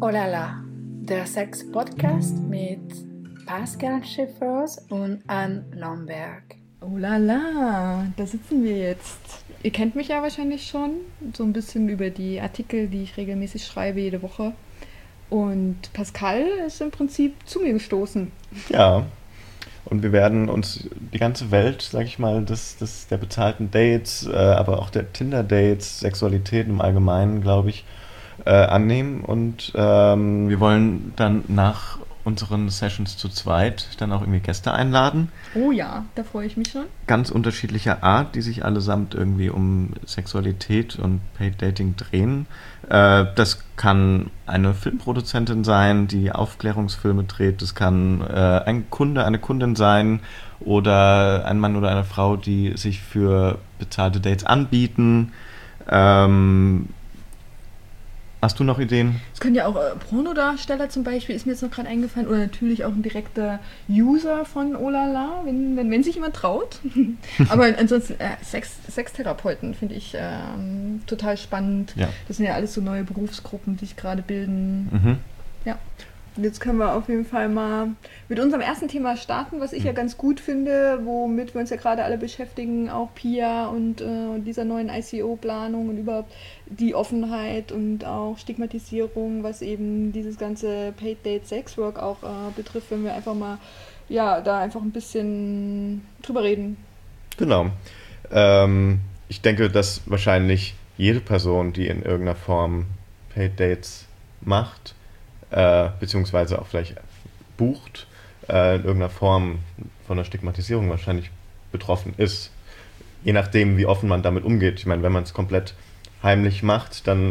Oh la la, der Sex-Podcast mit Pascal Schiffers und Anne Lomberg. Oh la la, da sitzen wir jetzt. Ihr kennt mich ja wahrscheinlich schon, so ein bisschen über die Artikel, die ich regelmäßig schreibe jede Woche. Und Pascal ist im Prinzip zu mir gestoßen. Ja, und wir werden uns die ganze Welt, sag ich mal, der bezahlten Dates, aber auch der Tinder-Dates, Sexualität im Allgemeinen, glaube ich, annehmen. Und wir wollen dann nach unseren Sessions zu zweit dann auch irgendwie Gäste einladen. Oh ja, da freue ich mich schon. Ganz unterschiedlicher Art, die sich allesamt irgendwie um Sexualität und Paid Dating drehen. Das kann eine Filmproduzentin sein, die Aufklärungsfilme dreht. Das kann ein Kunde, eine Kundin sein oder ein Mann oder eine Frau, die sich für bezahlte Dates anbieten. Hast du noch Ideen? Es können ja auch Pornodarsteller zum Beispiel, ist mir jetzt noch gerade eingefallen, oder natürlich auch ein direkter User von Olala, wenn sich jemand traut. Aber ansonsten Sextherapeuten finde ich total spannend. Ja. Das sind ja alles so neue Berufsgruppen, die sich gerade bilden. Mhm. Ja. Und jetzt können wir auf jeden Fall mal mit unserem ersten Thema starten, was ich ja ganz gut finde, womit wir uns ja gerade alle beschäftigen, auch PIA und dieser neuen ICO-Planung und überhaupt die Offenheit und auch Stigmatisierung, was eben dieses ganze Paid Date Sex Work auch betrifft, wenn wir einfach mal, ja, da einfach ein bisschen drüber reden. Genau. Ich denke, dass wahrscheinlich jede Person, die in irgendeiner Form Paid Dates macht, beziehungsweise auch vielleicht bucht, in irgendeiner Form von der Stigmatisierung wahrscheinlich betroffen ist. Je nachdem, wie offen man damit umgeht. Ich meine, wenn man es komplett heimlich macht, dann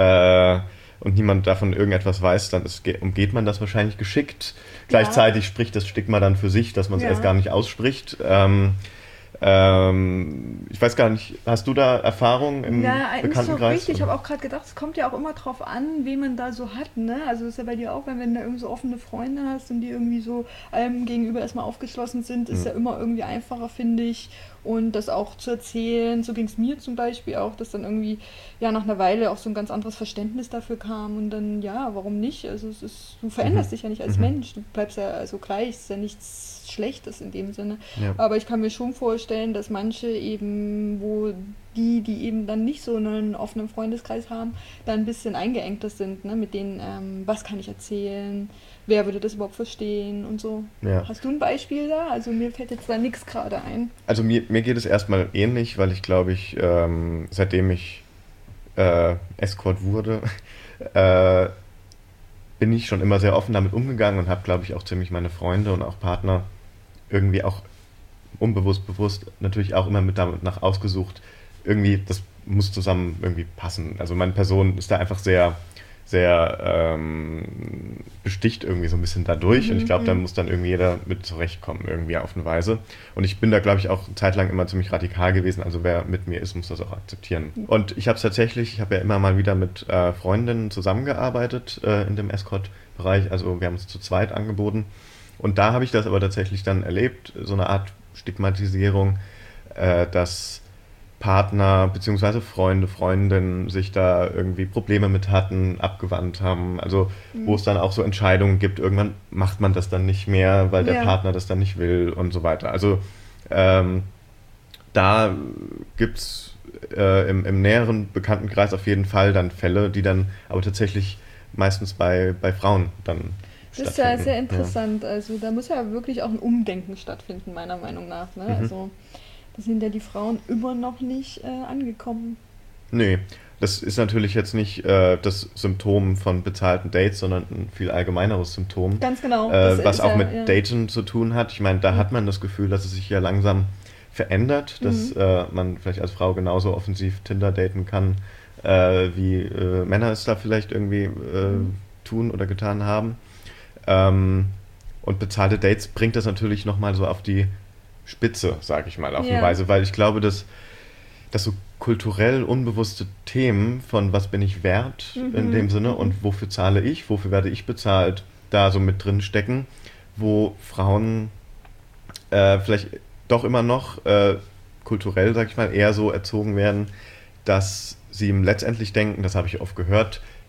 und niemand davon irgendetwas weiß, dann umgeht man das wahrscheinlich geschickt. Ja. Gleichzeitig spricht das Stigma dann für sich, dass man es erst gar nicht ausspricht. Ich weiß gar nicht, hast du da Erfahrung im Bekanntenkreis? So richtig. Ich habe auch gerade gedacht, es kommt ja auch immer drauf an, wen man da so hat, ne? Also das ist ja bei dir auch, wenn du irgendwie so offene Freunde hast und die irgendwie so allem gegenüber erstmal aufgeschlossen sind, ist ja immer irgendwie einfacher, finde ich. Und das auch zu erzählen, so ging es mir zum Beispiel auch, dass dann irgendwie ja nach einer Weile auch so ein ganz anderes Verständnis dafür kam und dann, ja, warum nicht? Also du veränderst dich ja nicht als Mensch, du bleibst ja also gleich, es ist ja nichts Schlechtes in dem Sinne. Ja. Aber ich kann mir schon vorstellen, dass manche eben, wo die eben dann nicht so einen offenen Freundeskreis haben, dann ein bisschen eingeengter sind, ne? Mit denen, was kann ich erzählen, wer würde das überhaupt verstehen und so. Ja. Hast du ein Beispiel da? Also mir fällt jetzt da nichts gerade ein. Also mir geht es erstmal ähnlich, weil ich glaube seitdem ich Escort wurde, bin ich schon immer sehr offen damit umgegangen und habe, glaube ich, auch ziemlich meine Freunde und auch Partner irgendwie auch unbewusst, bewusst natürlich auch immer mit damit nach ausgesucht, irgendwie, das muss zusammen irgendwie passen. Also meine Person ist da einfach sehr, sehr besticht irgendwie so ein bisschen dadurch und ich glaube, da muss dann irgendwie jeder mit zurechtkommen, irgendwie auf eine Weise. Und ich bin da, glaube ich, auch eine Zeit lang immer ziemlich radikal gewesen, also wer mit mir ist, muss das auch akzeptieren. Und ich habe ja immer mal wieder mit Freundinnen zusammengearbeitet in dem Escort-Bereich, also wir haben es zu zweit angeboten. Und da habe ich das aber tatsächlich dann erlebt, so eine Art Stigmatisierung, dass Partner bzw. Freunde, Freundinnen sich da irgendwie Probleme mit hatten, abgewandt haben. Also wo es dann auch so Entscheidungen gibt, irgendwann macht man das dann nicht mehr, weil der Partner das dann nicht will und so weiter. Also da gibt es im näheren Bekanntenkreis auf jeden Fall dann Fälle, die dann aber tatsächlich meistens bei Frauen dann das ist ja sehr interessant. Ja. Also da muss ja wirklich auch ein Umdenken stattfinden, meiner Meinung nach. Ne? Also da sind ja die Frauen immer noch nicht angekommen. Nee, das ist natürlich jetzt nicht das Symptom von bezahlten Dates, sondern ein viel allgemeineres Symptom. Ganz genau. Was auch mit Daten zu tun hat. Ich meine, da hat man das Gefühl, dass es sich ja langsam verändert, dass man vielleicht als Frau genauso offensiv Tinder daten kann, wie Männer es da vielleicht irgendwie tun oder getan haben. Und bezahlte Dates bringt das natürlich nochmal so auf die Spitze, sage ich mal, auf eine Weise, weil ich glaube, dass so kulturell unbewusste Themen von was bin ich wert in dem Sinne und wofür zahle ich, wofür werde ich bezahlt, da so mit drin stecken, wo Frauen vielleicht doch immer noch kulturell, sage ich mal, eher so erzogen werden, dass sie letztendlich denken, das habe ich oft gehört,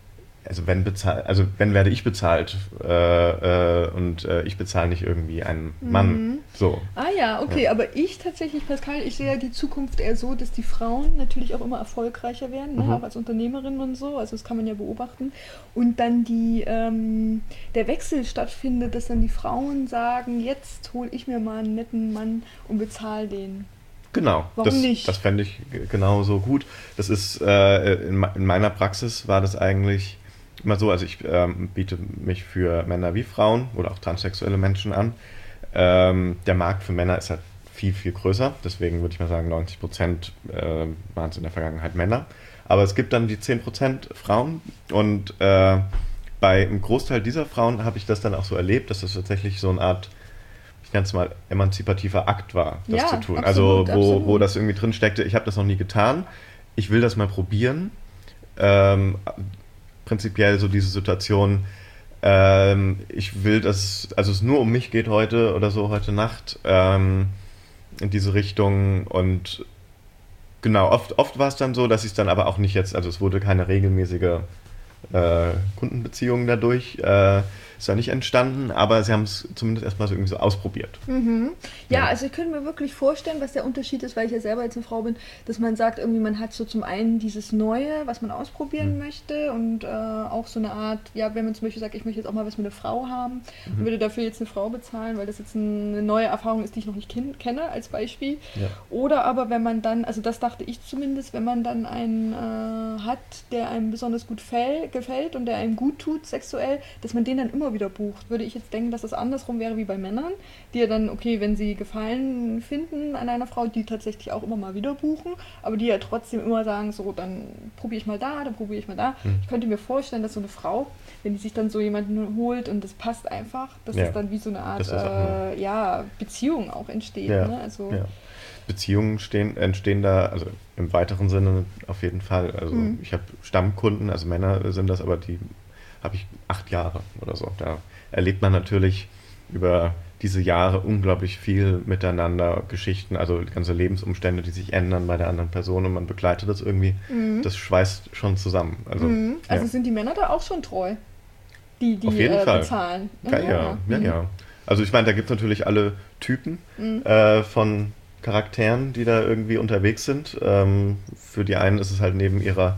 also wenn werde ich bezahlt und ich bezahle nicht irgendwie einen Mann. So. Ah ja, okay, aber ich tatsächlich, Pascal, ich sehe ja die Zukunft eher so, dass die Frauen natürlich auch immer erfolgreicher werden, ne? Auch als Unternehmerinnen und so, also das kann man ja beobachten. Und dann der Wechsel stattfindet, dass dann die Frauen sagen, jetzt hole ich mir mal einen netten Mann und bezahle den. Genau, Warum nicht? Das fände ich genauso gut. Das ist, in meiner Praxis war das eigentlich immer so, also ich biete mich für Männer wie Frauen oder auch transsexuelle Menschen an. Der Markt für Männer ist halt viel, viel größer, deswegen würde ich mal sagen, 90% waren es in der Vergangenheit Männer. Aber es gibt dann die 10% Frauen und bei einem Großteil dieser Frauen habe ich das dann auch so erlebt, dass das tatsächlich so eine Art, ich nenne es mal, emanzipativer Akt war, das Ja, zu tun. absolut, Also wo absolut. das irgendwie drin steckte, ich habe das noch nie getan, ich will das mal probieren. Prinzipiell so diese Situation, ich will, dass es nur um mich geht heute oder so, heute Nacht, in diese Richtung. Und genau, oft war es dann so, dass ich es dann aber auch nicht jetzt, also es wurde keine regelmäßige Kundenbeziehung dadurch, ist da nicht entstanden, aber sie haben es zumindest erstmal so irgendwie so ausprobiert. Ja, also ich könnte mir wirklich vorstellen, was der Unterschied ist, weil ich ja selber jetzt eine Frau bin, dass man sagt, irgendwie man hat so zum einen dieses Neue, was man ausprobieren möchte und auch so eine Art, ja, wenn man zum Beispiel sagt, ich möchte jetzt auch mal was mit einer Frau haben und würde dafür jetzt eine Frau bezahlen, weil das jetzt eine neue Erfahrung ist, die ich noch nicht kenne, als Beispiel. Ja. Oder aber wenn man dann, also das dachte ich zumindest, wenn man dann einen hat, der einem besonders gut gefällt und der einem gut tut sexuell, dass man den dann immer wieder bucht. Würde ich jetzt denken, dass das andersrum wäre wie bei Männern, die ja dann, okay, wenn sie Gefallen finden an einer Frau, die tatsächlich auch immer mal wieder buchen, aber die ja trotzdem immer sagen, so, dann probiere ich mal da, dann probiere ich mal da. Ich könnte mir vorstellen, dass so eine Frau, wenn die sich dann so jemanden holt und das passt einfach, dass Ja. es dann wie so eine Art Das ist auch Beziehung auch entsteht. Ja, Ne? Also, ja. Beziehungen entstehen da, also im weiteren Sinne auf jeden Fall. Also ich habe Stammkunden, also Männer sind das, aber die habe ich 8 Jahre oder so. Da erlebt man natürlich über diese Jahre unglaublich viel miteinander, Geschichten, also ganze Lebensumstände, die sich ändern bei der anderen Person und man begleitet das irgendwie. Das schweißt schon zusammen. Also, also sind die Männer da auch schon treu, die auf jeden Fall. bezahlen? Ja. Also ich meine, da gibt es natürlich alle Typen von Charakteren, die da irgendwie unterwegs sind. Für die einen ist es halt neben ihrer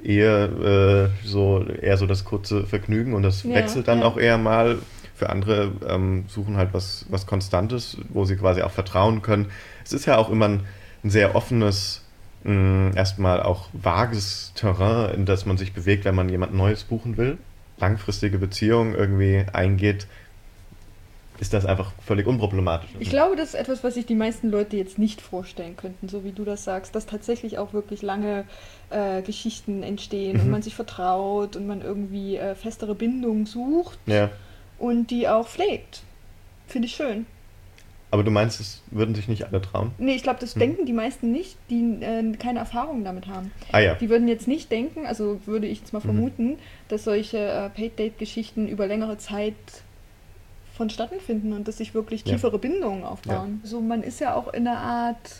Ehe so eher so das kurze Vergnügen und das wechselt dann auch eher mal. Für andere suchen halt was Konstantes, wo sie quasi auch vertrauen können. Es ist ja auch immer ein sehr offenes, erstmal auch vages Terrain, in das man sich bewegt, wenn man jemand Neues buchen will. Langfristige Beziehungen irgendwie eingeht, ist das einfach völlig unproblematisch. Ich glaube, das ist etwas, was sich die meisten Leute jetzt nicht vorstellen könnten, so wie du das sagst, dass tatsächlich auch wirklich lange Geschichten entstehen und man sich vertraut und man irgendwie festere Bindungen sucht und die auch pflegt. Finde ich schön. Aber du meinst, es würden sich nicht alle trauen? Nee, ich glaube, das denken die meisten nicht, die keine Erfahrung damit haben. Ah ja. Die würden jetzt nicht denken, also würde ich jetzt mal vermuten, dass solche Paid-Date-Geschichten über längere Zeit vonstatten finden und dass sich wirklich tiefere Bindungen aufbauen. So, man ist ja auch in einer Art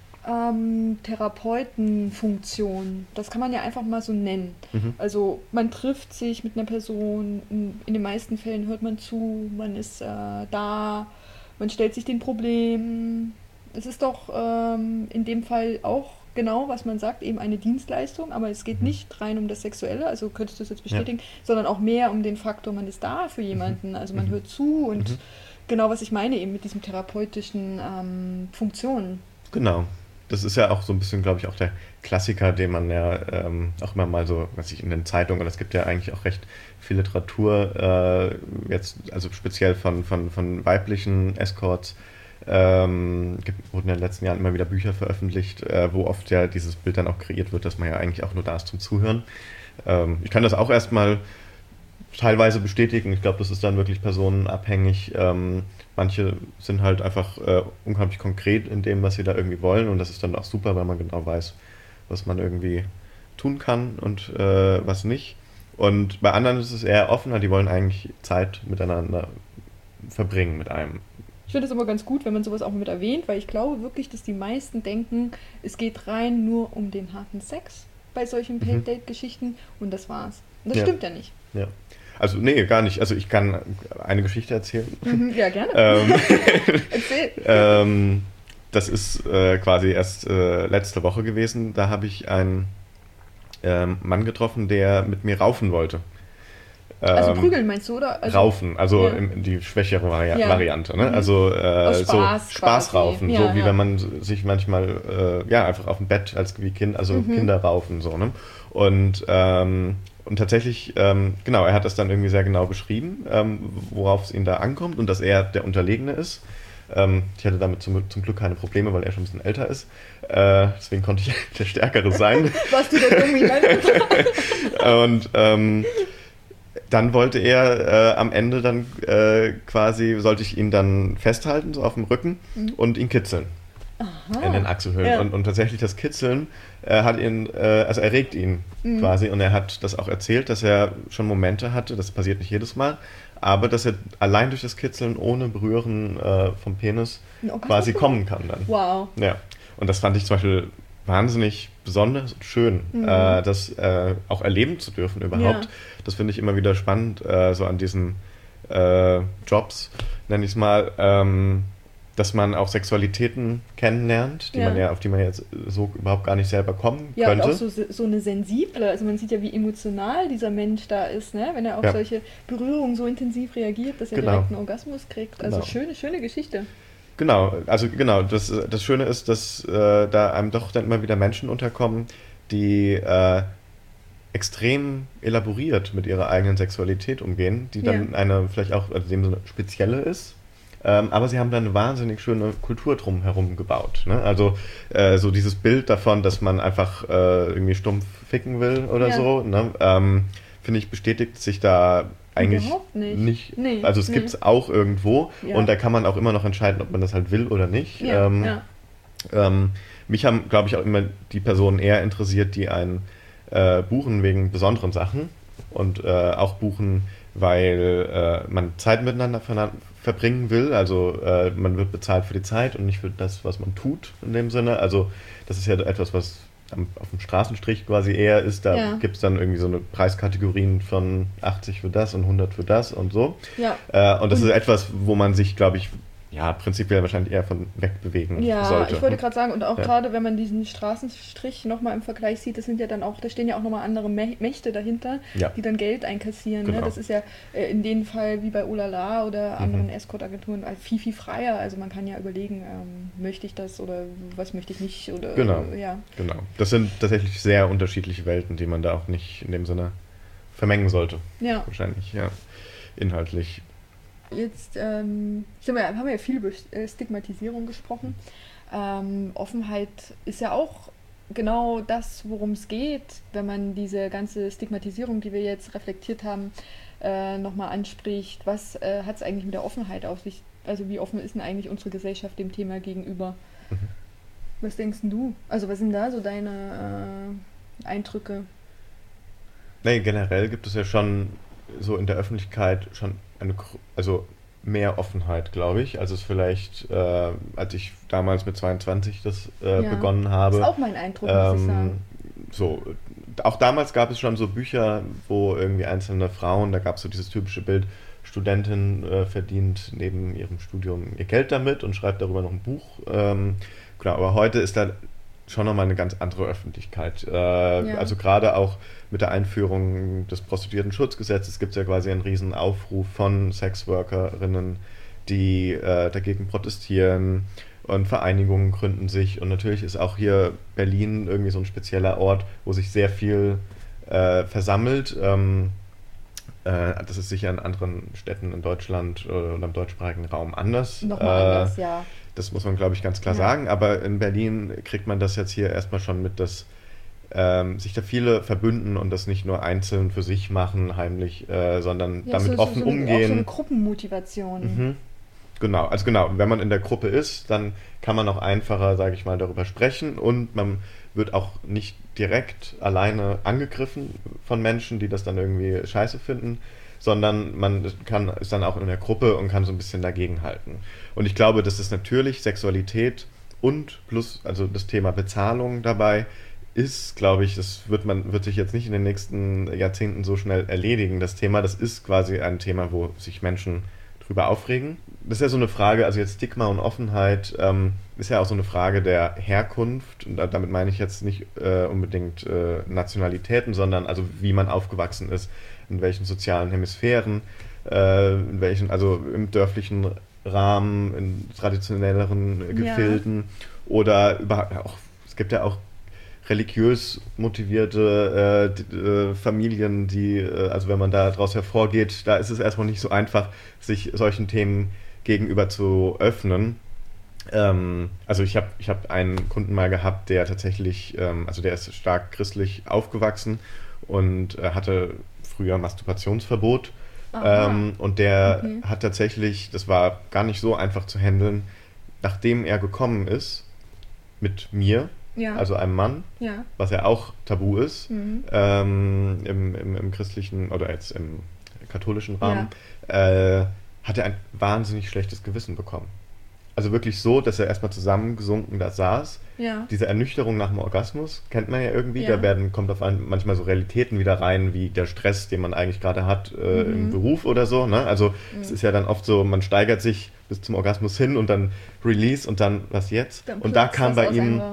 Therapeutenfunktion. Das kann man ja einfach mal so nennen. Also man trifft sich mit einer Person, in den meisten Fällen hört man zu, man ist da, man stellt sich den Problemen. Es ist doch in dem Fall auch genau, was man sagt, eben eine Dienstleistung, aber es geht nicht rein um das Sexuelle, also könntest du es jetzt bestätigen, sondern auch mehr um den Faktor, man ist da für jemanden, also man hört zu und genau, was ich meine eben mit diesem therapeutischen Funktionen. Genau. Das ist ja auch so ein bisschen, glaube ich, auch der Klassiker, den man ja auch immer mal so, was ich in den Zeitungen, und es gibt ja eigentlich auch recht viel Literatur, jetzt, also speziell von weiblichen Escorts, wurden in den letzten Jahren immer wieder Bücher veröffentlicht, wo oft ja dieses Bild dann auch kreiert wird, dass man ja eigentlich auch nur da ist zum Zuhören. Ich kann das auch erstmal teilweise bestätigen. Ich glaube, das ist dann wirklich personenabhängig. Manche sind halt einfach unglaublich konkret in dem, was sie da irgendwie wollen und das ist dann auch super, weil man genau weiß, was man irgendwie tun kann und was nicht. Und bei anderen ist es eher offener, die wollen eigentlich Zeit miteinander verbringen mit einem. Ich finde es immer ganz gut, wenn man sowas auch mit erwähnt, weil ich glaube wirklich, dass die meisten denken, es geht rein nur um den harten Sex bei solchen Paid-Date-Geschichten und das war's. Das stimmt ja nicht. Ja. Also, nee, gar nicht. Also, ich kann eine Geschichte erzählen. Ja, gerne. Erzähl. Das ist quasi erst letzte Woche gewesen. Da habe ich einen Mann getroffen, der mit mir raufen wollte. Also prügeln meinst du, oder? Also, raufen, also ja. Die schwächere Variante. Ne? Aus So Spaßraufen, ja, so wie wenn man sich manchmal einfach auf dem Bett wie Kind, also Kinder raufen. So, ne? Und tatsächlich, genau, er hat das dann irgendwie sehr genau beschrieben, worauf es ihm da ankommt und dass er der Unterlegene ist. Ich hatte damit zum Glück keine Probleme, weil er schon ein bisschen älter ist. Deswegen konnte ich der Stärkere sein. Was du denn irgendwie Und dann wollte er am Ende dann sollte ich ihn dann festhalten, so auf dem Rücken und ihn kitzeln. Aha. In den Achselhöhlen. Ja. Und tatsächlich das Kitzeln erregt ihn quasi. Und er hat das auch erzählt, dass er schon Momente hatte, das passiert nicht jedes Mal, aber dass er allein durch das Kitzeln ohne Berühren vom Penis quasi kommen kann dann. Wow. Ja. Und das fand ich zum Beispiel wahnsinnig besonders und schön, das auch erleben zu dürfen überhaupt. Ja. Das finde ich immer wieder spannend, so an diesen Jobs, nenne ich es mal, dass man auch Sexualitäten kennenlernt, auf die man jetzt so überhaupt gar nicht selber kommen könnte. Ja, und auch so eine sensible, also man sieht ja, wie emotional dieser Mensch da ist, ne? Wenn er auf solche Berührungen so intensiv reagiert, dass er direkt einen Orgasmus kriegt. Also schöne Geschichte. Genau, das Schöne ist, dass da einem doch dann immer wieder Menschen unterkommen, die extrem elaboriert mit ihrer eigenen Sexualität umgehen, die dann eine vielleicht auch in dem Sinne spezielle ist. Aber sie haben dann eine wahnsinnig schöne Kultur drumherum gebaut. Ne? Also so dieses Bild davon, dass man einfach irgendwie stumpf ficken will oder so, ne? Finde ich, bestätigt sich da eigentlich überhaupt nicht. Nee, also es gibt es auch irgendwo und da kann man auch immer noch entscheiden, ob man das halt will oder nicht. Mich haben, glaube ich, auch immer die Personen eher interessiert, die einen buchen wegen besonderen Sachen und auch buchen, weil man Zeit miteinander verbringen will. Also man wird bezahlt für die Zeit und nicht für das, was man tut in dem Sinne. Also das ist ja etwas, was auf dem Straßenstrich quasi eher ist. Da gibt es dann irgendwie so eine Preiskategorien von 80 für das und 100 für das und so. Ja. Und das ist etwas, wo man sich, glaube ich, prinzipiell wahrscheinlich eher von wegbewegen sollte. Ja, ich wollte gerade sagen, und auch gerade, wenn man diesen Straßenstrich nochmal im Vergleich sieht, da stehen ja auch nochmal andere Mächte dahinter, die dann Geld einkassieren. Genau. Ne? Das ist ja in dem Fall wie bei Olala oder anderen Escort-Agenturen viel, viel freier. Also man kann ja überlegen, möchte ich das oder was möchte ich nicht. Oder, genau. Das sind tatsächlich sehr unterschiedliche Welten, die man da auch nicht in dem Sinne vermengen sollte. Ja. Wahrscheinlich, inhaltlich. Jetzt haben wir ja viel über Stigmatisierung gesprochen. Offenheit ist ja auch genau das, worum es geht, wenn man diese ganze Stigmatisierung, die wir jetzt reflektiert haben, nochmal anspricht. Was hat es eigentlich mit der Offenheit auf sich? Also wie offen ist denn eigentlich unsere Gesellschaft dem Thema gegenüber? Was denkst du? Also was sind da so deine Eindrücke? Nee, generell gibt es ja schon so in der Öffentlichkeit schon mehr Offenheit, glaube ich, als es vielleicht, als ich damals mit 22 das begonnen habe. Das ist auch mein Eindruck, muss ich sagen. So, auch damals gab es schon so Bücher, wo irgendwie einzelne Frauen, da gab es so dieses typische Bild, Studentin verdient neben ihrem Studium ihr Geld damit und schreibt darüber noch ein Buch. Genau, aber heute ist da schon nochmal eine ganz andere Öffentlichkeit. Also gerade auch mit der Einführung des Prostituierten-Schutzgesetzes gibt es ja quasi einen riesen Aufruf von Sexworkerinnen, die dagegen protestieren und Vereinigungen gründen sich. Und natürlich ist auch hier Berlin irgendwie so ein spezieller Ort, wo sich sehr viel versammelt. Das ist sicher in anderen Städten in Deutschland oder im deutschsprachigen Raum anders. Nochmal anders, ja. Das muss man, glaube ich, ganz klar sagen. Aber in Berlin kriegt man das jetzt hier erstmal schon mit, dass sich da viele verbünden und das nicht nur einzeln für sich machen, heimlich, sondern damit offen umgehen. Auch so eine Gruppenmotivation. Genau, wenn man in der Gruppe ist, dann kann man auch einfacher, sage ich mal, darüber sprechen und man wird auch nicht direkt alleine angegriffen von Menschen, die das dann irgendwie scheiße finden, sondern man ist dann auch in der Gruppe und kann so ein bisschen dagegenhalten. Und ich glaube, dass es natürlich Sexualität und plus also das Thema Bezahlung dabei ist, glaube ich, das wird sich jetzt nicht in den nächsten Jahrzehnten so schnell erledigen, das Thema. Das ist quasi ein Thema, wo sich Menschen drüber aufregen. Das ist ja so eine Frage, also jetzt Stigma und Offenheit ist ja auch so eine Frage der Herkunft. Und damit meine ich jetzt nicht unbedingt Nationalitäten, sondern also wie man aufgewachsen ist, in welchen sozialen Hemisphären, in welchen, also im dörflichen Rahmen, in traditionelleren Gefilden oder überhaupt auch, es gibt ja auch religiös motivierte Familien, die, also wenn man da daraus hervorgeht, da ist es erstmal nicht so einfach, sich solchen Themen gegenüber zu öffnen. Also ich hab einen Kunden mal gehabt, der tatsächlich, also der ist stark christlich aufgewachsen und hatte früher Masturbationsverbot. Und der hat tatsächlich, das war gar nicht so einfach zu handeln, nachdem er gekommen ist mit mir, also einem Mann, was ja auch tabu ist, im christlichen oder jetzt im katholischen Rahmen, hat er ein wahnsinnig schlechtes Gewissen bekommen. Also wirklich so, dass er erstmal zusammengesunken da saß. Ja. Diese Ernüchterung nach dem Orgasmus kennt man ja irgendwie. Ja. Da kommt auf manchmal so Realitäten wieder rein, wie der Stress, den man eigentlich gerade hat im Beruf oder so. Ne? Also es ist ja dann oft so, man steigert sich bis zum Orgasmus hin und dann Release und dann was jetzt? Und da kam bei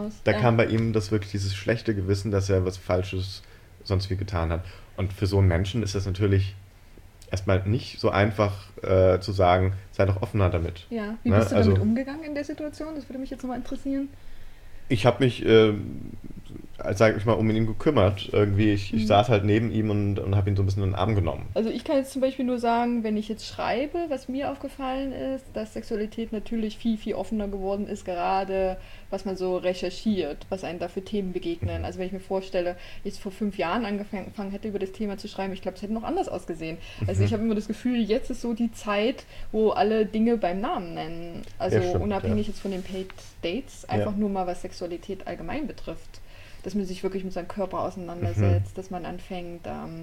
ihm das wirklich dieses schlechte Gewissen, dass er was Falsches sonst wie getan hat. Und für so einen Menschen ist das natürlich erstmal nicht so einfach zu sagen, sei doch offener damit. Ja, wie bist du damit umgegangen in der Situation? Das würde mich jetzt nochmal interessieren. Ich habe mich, sage ich mal, um ihn gekümmert. Irgendwie, ich saß halt neben ihm und habe ihn so ein bisschen in den Arm genommen. Also ich kann jetzt zum Beispiel nur sagen, wenn ich jetzt schreibe, was mir aufgefallen ist, dass Sexualität natürlich viel, viel offener geworden ist, gerade was man so recherchiert, was einem da für Themen begegnen. Also wenn ich mir vorstelle, jetzt vor 5 Jahren angefangen hätte, über das Thema zu schreiben, ich glaube, es hätte noch anders ausgesehen. Also ich habe immer das Gefühl, jetzt ist so die Zeit, wo alle Dinge beim Namen nennen. Also ja, unabhängig jetzt von den Paid Dates, einfach nur mal was Sexualität allgemein betrifft. Dass man sich wirklich mit seinem Körper auseinandersetzt, dass man anfängt,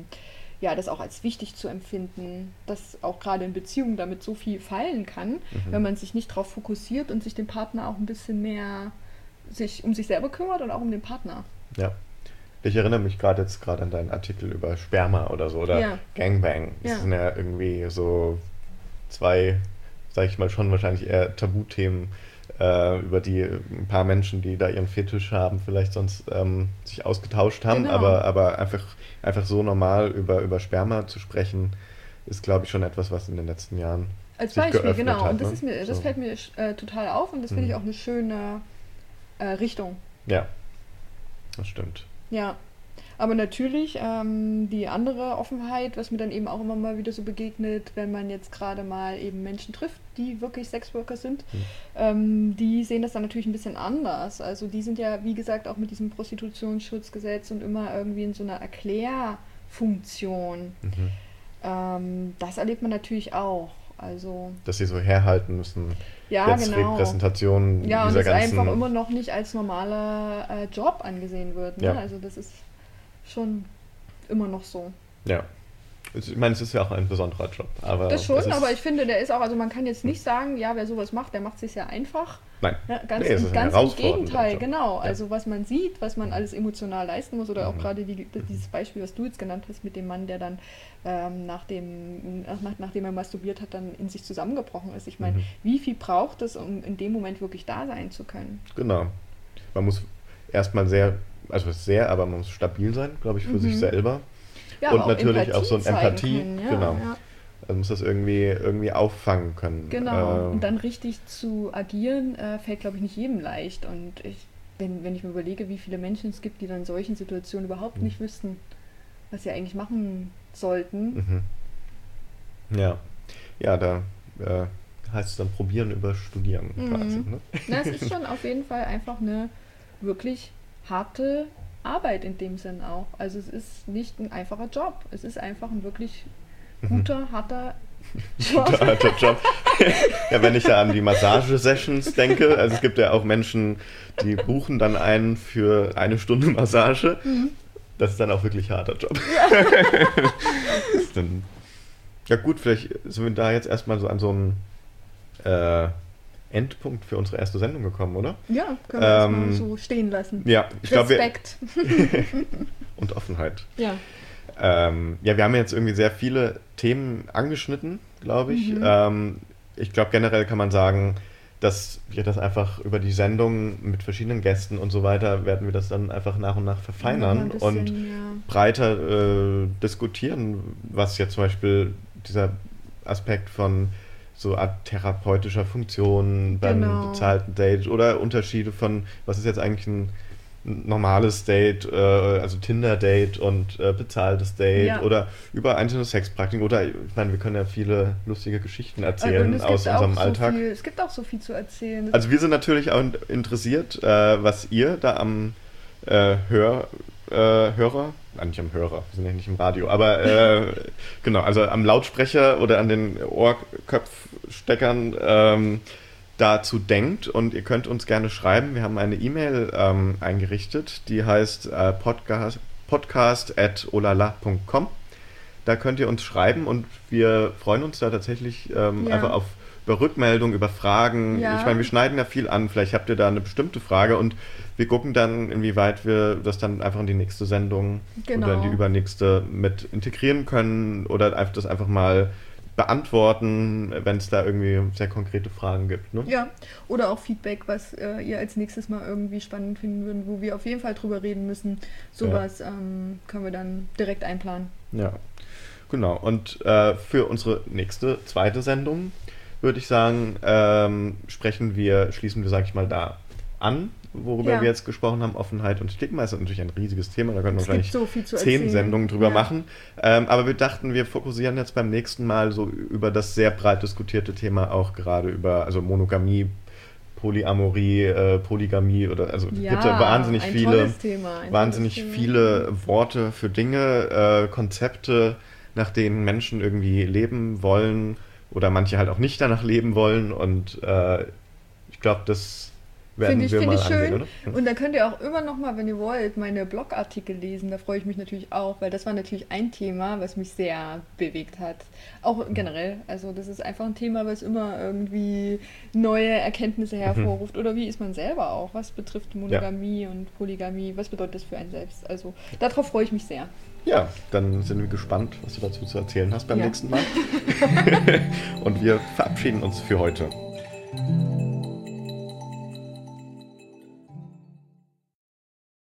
das auch als wichtig zu empfinden, dass auch gerade in Beziehungen damit so viel fallen kann, wenn man sich nicht darauf fokussiert und sich den Partner auch ein bisschen mehr um sich selber kümmert und auch um den Partner. Ja. Ich erinnere mich gerade an deinen Artikel über Sperma oder so oder Gangbang. Das sind ja irgendwie so 2, sag ich mal, schon wahrscheinlich eher Tabuthemen, über die ein paar Menschen, die da ihren Fetisch haben, vielleicht sonst sich ausgetauscht haben, genau. aber einfach so normal über Sperma zu sprechen, ist, glaube ich, schon etwas, was in den letzten Jahren als Beispiel, genau. Hat, und das fällt mir total auf und das finde ich auch eine schöne Richtung. Ja, das stimmt. Ja, aber natürlich die andere Offenheit, was mir dann eben auch immer mal wieder so begegnet, wenn man jetzt gerade mal eben Menschen trifft, die wirklich Sexworker sind, die sehen das dann natürlich ein bisschen anders. Also die sind ja, wie gesagt, auch mit diesem Prostitutionsschutzgesetz und immer irgendwie in so einer Erklärfunktion. Das erlebt man natürlich auch. Also, dass sie so herhalten müssen. Ja, jetzt genau. Repräsentationen ja, dieser ganzen... Ja, und das einfach immer noch nicht als normaler Job angesehen wird. Ne? Ja. Also das ist schon immer noch so. Ja. Ich meine, es ist ja auch ein besonderer Job. Aber das schon, aber ich finde, der ist auch, also man kann jetzt nicht sagen, ja, wer sowas macht, der macht es sich ja einfach. Nein, ja, ganz im Gegenteil, Job. Genau. Ja. Also was man sieht, was man alles emotional leisten muss oder auch gerade dieses Beispiel, was du jetzt genannt hast mit dem Mann, der dann nachdem er masturbiert hat, dann in sich zusammengebrochen ist. Ich meine, wie viel braucht es, um in dem Moment wirklich da sein zu können? Genau. Man muss erstmal aber man muss stabil sein, glaube ich, für sich selber. Ja, und natürlich auch so eine Empathie, können, ja, genau. Ja. Also muss das irgendwie auffangen können. Genau, und dann richtig zu agieren, fällt, glaube ich, nicht jedem leicht. Und wenn ich mir überlege, wie viele Menschen es gibt, die dann in solchen Situationen überhaupt nicht wüssten, was sie eigentlich machen sollten. Ja, da heißt es dann probieren über studieren quasi. Ne? Na, es ist schon auf jeden Fall einfach eine wirklich harte Arbeit in dem Sinn auch. Also es ist nicht ein einfacher Job. Es ist einfach ein wirklich guter, harter Job. Guter, harter Job. Ja, wenn ich da an die Massage-Sessions denke, also es gibt ja auch Menschen, die buchen dann einen für 1 Stunde Massage. Das ist dann auch wirklich ein harter Job. Ja gut, vielleicht sind wir da jetzt erstmal so an so einem Endpunkt für unsere erste Sendung gekommen, oder? Ja, können wir das mal so stehen lassen. Ja, ich glaube. Respekt. Und Offenheit. Ja. Ja, wir haben jetzt irgendwie sehr viele Themen angeschnitten, glaube ich. Ich glaube, generell kann man sagen, dass wir das einfach über die Sendung mit verschiedenen Gästen und so weiter, werden wir das dann einfach nach und nach verfeinern und breiter diskutieren, was jetzt zum Beispiel dieser Aspekt von so Art therapeutischer Funktion beim bezahlten Date oder Unterschiede von, was ist jetzt eigentlich ein normales Date, also Tinder-Date und bezahltes Date oder über einzelne Sexpraktiken oder, ich meine, wir können ja viele lustige Geschichten erzählen aus unserem Alltag. Es gibt auch so viel zu erzählen. Also wir sind natürlich auch interessiert, was ihr da am Hörer, nicht am Hörer, wir sind ja nicht im Radio, aber genau, also am Lautsprecher oder an den Ohrköpfsteckern dazu denkt, und ihr könnt uns gerne schreiben. Wir haben eine E-Mail eingerichtet, die heißt podcast@olala.com. Da könnt ihr uns schreiben und wir freuen uns da tatsächlich einfach über Rückmeldungen, über Fragen. Ja. Ich meine, wir schneiden ja viel an, vielleicht habt ihr da eine bestimmte Frage und wir gucken dann, inwieweit wir das dann einfach in die nächste Sendung oder in die übernächste mit integrieren können oder das einfach mal beantworten, wenn es da irgendwie sehr konkrete Fragen gibt. Ne? Ja, oder auch Feedback, was ihr als nächstes mal irgendwie spannend finden würdet, wo wir auf jeden Fall drüber reden müssen. Sowas können wir dann direkt einplanen. Ja, genau. Und für unsere zweite Sendung würde ich sagen, schließen wir, sag ich mal, da an, worüber wir jetzt gesprochen haben, Offenheit und Stigma. Ist natürlich ein riesiges Thema, da können wir wahrscheinlich 10 Sendungen drüber machen. Aber wir dachten, wir fokussieren jetzt beim nächsten Mal so über das sehr breit diskutierte Thema auch gerade über Monogamie, Polyamorie, Polygamie oder gibt ja wahnsinnig viele Worte für Dinge, Konzepte, nach denen Menschen irgendwie leben wollen oder manche halt auch nicht danach leben wollen, und ich glaube, das Finde ich schön. Oder? Und da könnt ihr auch immer noch mal, wenn ihr wollt, meine Blogartikel lesen. Da freue ich mich natürlich auch, weil das war natürlich ein Thema, was mich sehr bewegt hat. Auch generell. Also das ist einfach ein Thema, was immer irgendwie neue Erkenntnisse hervorruft. Oder wie ist man selber auch? Was betrifft Monogamie und Polygamie? Was bedeutet das für einen selbst? Also darauf freue ich mich sehr. Ja, dann sind wir gespannt, was du dazu zu erzählen hast beim nächsten Mal. Und wir verabschieden uns für heute.